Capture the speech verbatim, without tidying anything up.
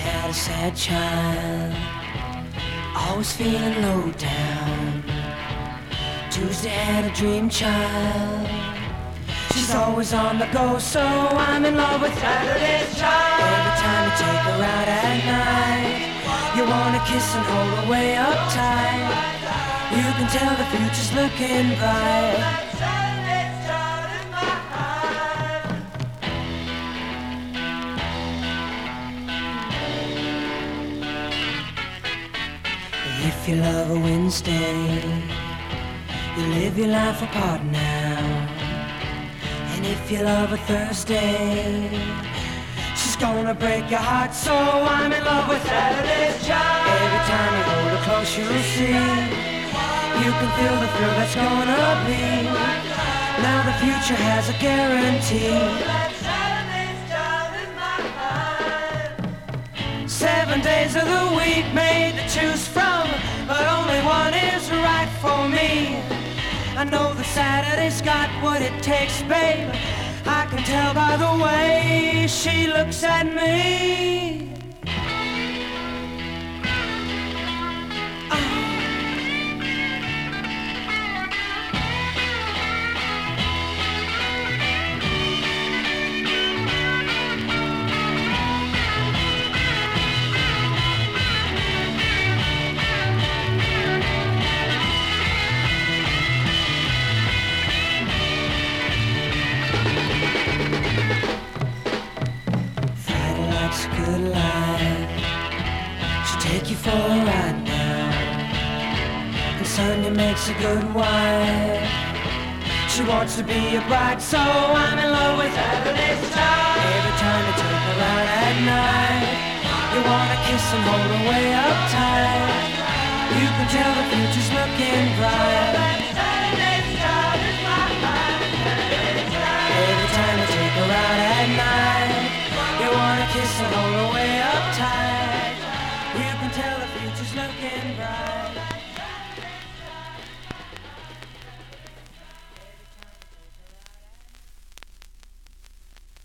had a sad child, always feeling low down. Tuesday had a dream child, she's always on the go, so I'm in love with Saturday's child. Every time you take her out at night, you wanna kiss and hold her way up tight. You can tell the future's looking bright. If you love a Wednesday, you live your life apart now. And if you love a Thursday, she's gonna break your heart. So I'm in love with Saturday's child. Every time you hold her close, you'll see you can feel the thrill that's gonna be. Now the future has a guarantee. Seven days of the week made to choose from, but only one is right for me. I know that Saturday's got what it takes, babe. I can tell by the way she looks at me. Good life, she'll take you for a ride now. And Sunday makes a good wife, she wants to be a bride. So I'm in love with Saturday's child. Every time you take her out at night, you wanna kiss and hold her way up tight. You can tell the future's looking bright. Every time you take her out at night, you wanna kiss and hold her way up tight. You can tell the future's looking bright.